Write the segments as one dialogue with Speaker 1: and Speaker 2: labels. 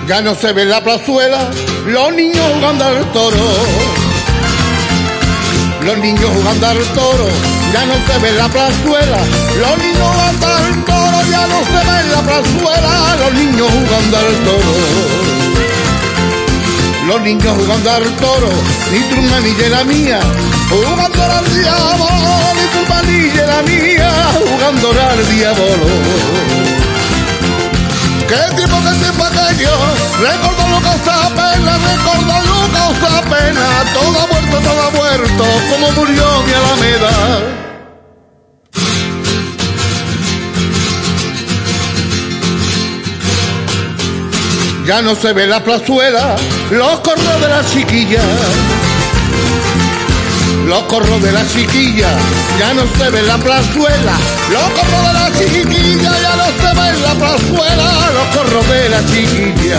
Speaker 1: Ya no se ve en la plazuela los niños jugando al toro. Los niños jugando al toro, ya no se ve en la plazuela. Los niños jugando al toro, ya no se ve en la plazuela. Los niños jugando al toro. Los niños jugando al toro, ni tu manilla la mía, jugando al diablo, ni tu manilla la mía, jugando al diablo. ¿Qué tiempo aquello? Recordar lo que causa pena, recordar lo que causa pena. Todo muerto, como murió mi Alameda. Ya no se ve en la plazuela los corros de la chiquilla. Los corros de la chiquilla, ya no se ve en la plazuela. Los corros de la chiquilla, ya no se ve en la plazuela. Los corros de la chiquilla.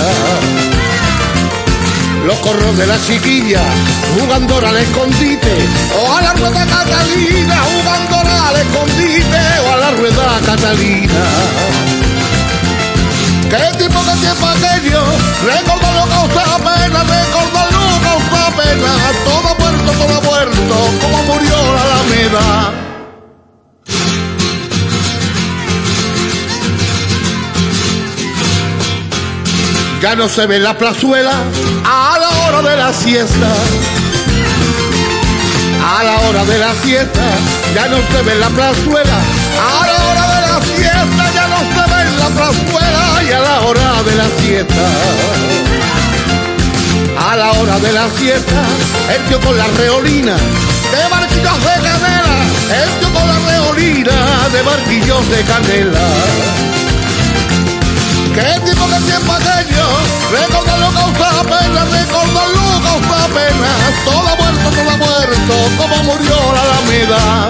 Speaker 1: Los corros de la chiquilla, jugando al escondite, o a la rueda Catalina, jugando al escondite, o a la rueda Catalina. ¿Qué tiempo aquello? Recordar lo que causa pena, recordar lo que causa pena. Todo muerto, como murió la Alameda. Ya no se ve en la plazuela a la hora de la siesta. A la hora de la siesta, ya no se ve en la plazuela. A la hora de la siesta, ya no se ve en la plazuela. Y a la hora de la siesta, a la hora de la siesta, el tío con la reolina de barquillos de canela. El tío con la reolina de barquillos de canela. ¿Qué tiempo aquello? Recordar lo que causa pena, recordar lo que causa pena. Todo muerto, como murió la Alameda.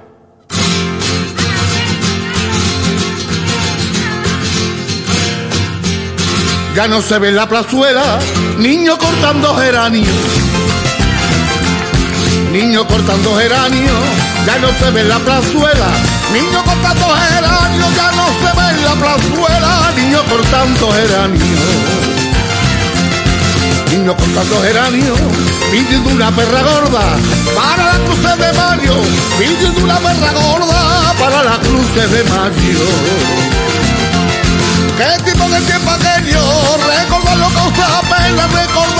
Speaker 1: Ya no se ve en la plazuela niño cortando geranio. Niño cortando geranio, ya no se ve en la plazuela. Niño cortando geranio, ya no se ve en la plazuela. Niño cortando geranio. Niño cortando geranio, pidiendo una perra gorda para la cruz de mayo. Pidiendo una perra gorda para la cruz de mayo. ¿Qué tipo aquello? Recordar lo que causa pena, recordar